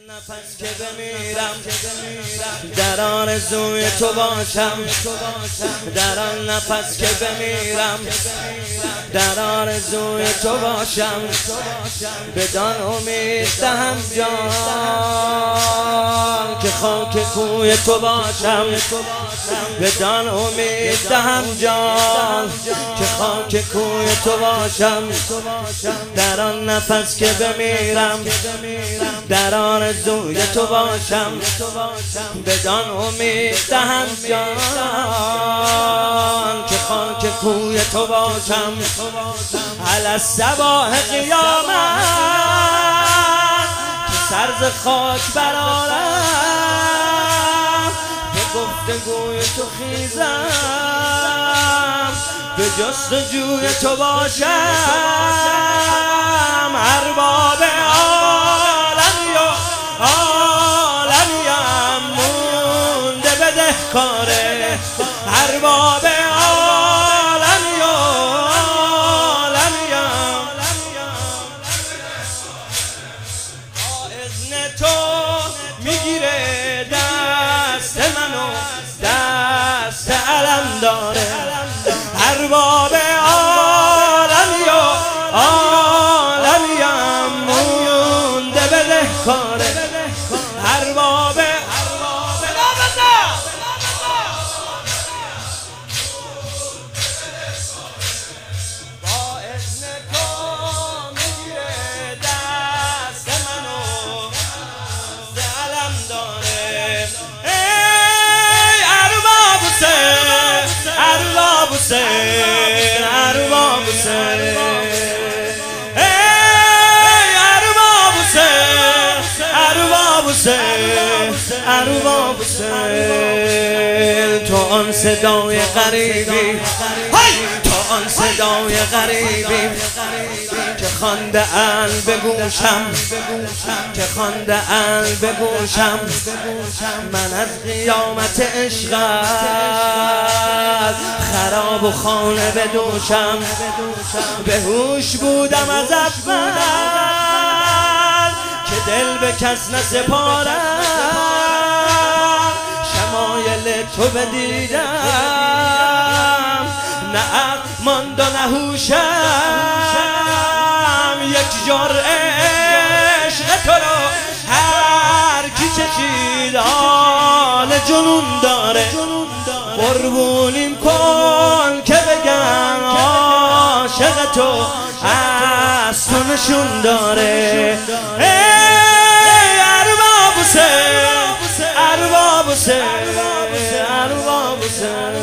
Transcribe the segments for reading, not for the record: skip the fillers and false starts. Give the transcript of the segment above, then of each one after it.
نفس که بمیرم در آرزوی تو باشم، در آن نفس که بمیرم در آرزوی تو باشم، بدان امید دهم جان که خاک کوی تو باشم، بدان امید دهم جان که خاک کوی تو باشم، در آن نفس که بمیرم در آرزوی تو باشم، بدان امید دهم جان که خاک کوی تو باشم. علی الصباح قیامت که سر ز خاک برآرم، به گفتگوی تو خیزم، به جستجوی تو باشم. ارباب عالمیم مونده بدهکاره، ارباب میگیره دست منو، دست علم داره، ارباب عالمیم مونده بدهکاره، ارباب حسین، ارباب حسین، ارباب حسین، ارباب حسین، ارباب حسین. تو آن صدای غریبی، تو آن صدای غریبی که خوانده ال به گوشم، که خوانده ال به گوشم، من از قیامت عشقت خراب و خانه بدوشم، به هوش بودم از اول که دل به کس نسپارم، شمایل تو بدیدم، نه عقل ماند و نه هوشم، یک جرعه عشق تو رو هر کی چشید حال جنون داره، قربونیم کن که بگن عاشق تو از تو نشون داره. ای ارباب حسین، ارباب حسین، ارباب حسین،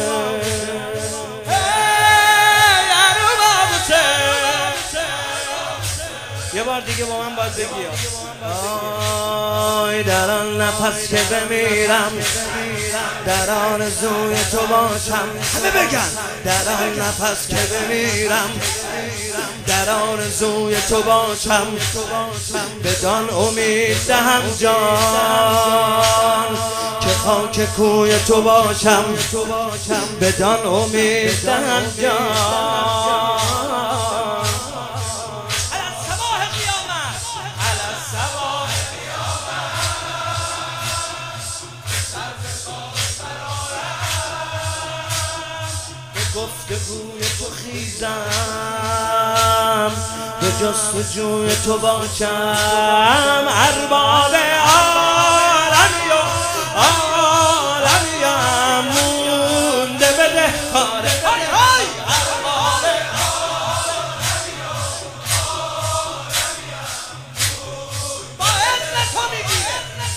ای ارباب حسین. یه بار دیگه با من باید بگی آی در آن نفس که بمیرم در آرزوی تو باشم، همه بگن در آن نفس که بمیرم در آرزوی تو باشم، بدان امید دهم جان که خاک کوی تو باشم، بدان امید دهم جان. گفتگوی تو خیزم، به جستجوی تو باشم، ارباب عالمیم مونده بدهکاره، با اذن تو میگیره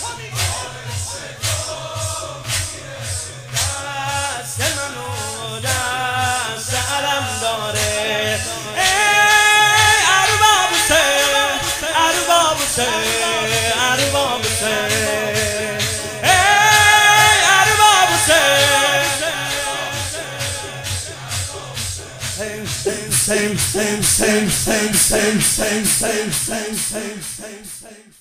دست منو، دست علم داره. ای ارباب حسین، ارباب حسین، ارباب حسین، ای ارباب حسین. Same, same, same, same, same, same, same, same, same, same, same.